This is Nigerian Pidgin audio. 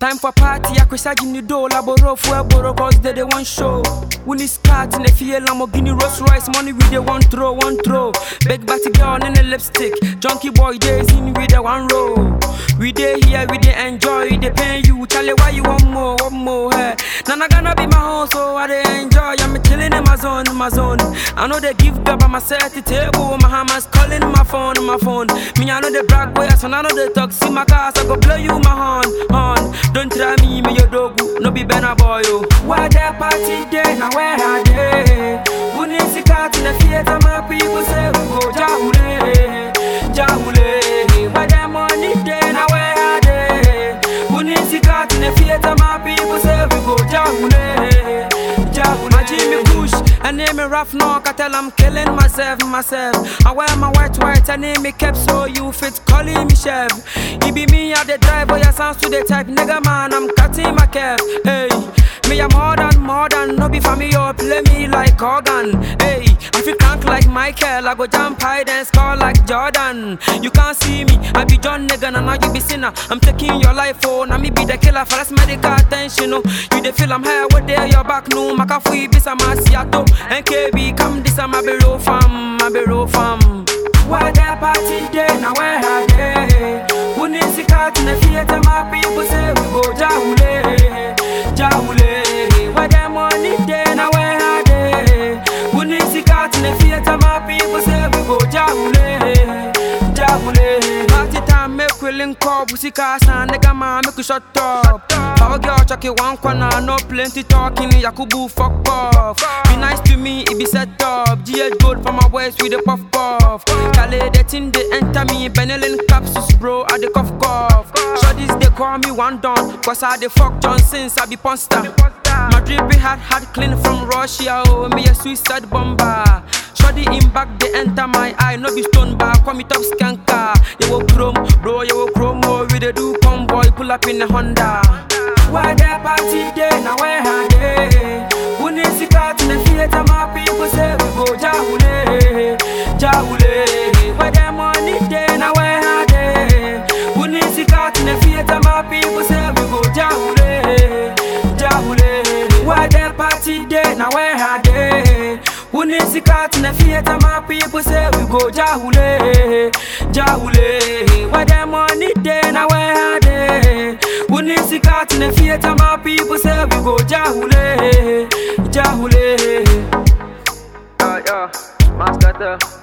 Time for party, I crash in the door, laboro for boro, cause they want show. Willie Scott in the field, Lamborghini, Rolls Royce, money with the one throw. Big batty girl in the lipstick, junkie boy days in with the one row. We dey here, we dey enjoy, they paying you, Charlie, why you want more, hey. Nana gonna be my home, so I dey enjoy, I'm chilling in my zone. I know they give up, I'm set the table, my hammer's calling my phone. Me, I know they brag boys, and I know they talk, see my cars, I go blow you my horn. Don't try me your dog, no be better boy, oh. Why that party day, now where are they? Who needs a cat in the theater, my people say we go Jahule. Why that money day, now where are they? Who needs a cat in the theater, my people say we go Jahule. My Jimmy Bush, and name me rough knock, I tell I'm killing myself. I wear my white, and name me kept so you fit calling me chef. It be me at the drive, boy, I sounds to the type, nigga man, I'm cutting my cap. Hey, me a more than, no be for me or play me like organ. Hey, I feel crank like Michael, I go jump high and score like Jordan. You can't see me, I be John nigga, and now you be sinner. I'm taking your life, oh, now me be the killer for less medical attention, oh. You the feel I'm here, what there your back, no, maka fui bisa masiato. NKB come this, I'm a below fam. Why that party day, now where are they? Who needs a cat in the theater, my people say we go Jahule. Why that money day, now where are they? Who needs a cat in the theater, my people say we go Jahule. Party time make we link up, we see cars and nigga man make we shut up. Our girl chuck it one corner, no plenty talking, Yakubu fuck off. Be nice to me, it be set up. GH gold from my waist with the puff. Kale the thing they enter me, Benelin capsules bro, I the cough. Shorties they call me one don, cause I the fuck John since I be ponster. My drip be hard clean from Russia, oh, me a suicide bomber. Shorty in back they enter my eye, no be stone bar, call me top skanker. You will chrome, bro, you will chrome, oh, we they do convoy, pull up in a Honda. Why that party day, now where are they? Who needs a cat in the theater, my people say we go Jahule. Why that money day, now where are they? Who needs a cat in the theater, my people say we go Jahule. Why that party day, now where are they? Who needs a cat in the theater, my people say we go Jahule. Why that money day, now where are they? Who needs a cat in the theater, my people say we go Jahule. Yeah, Mascata.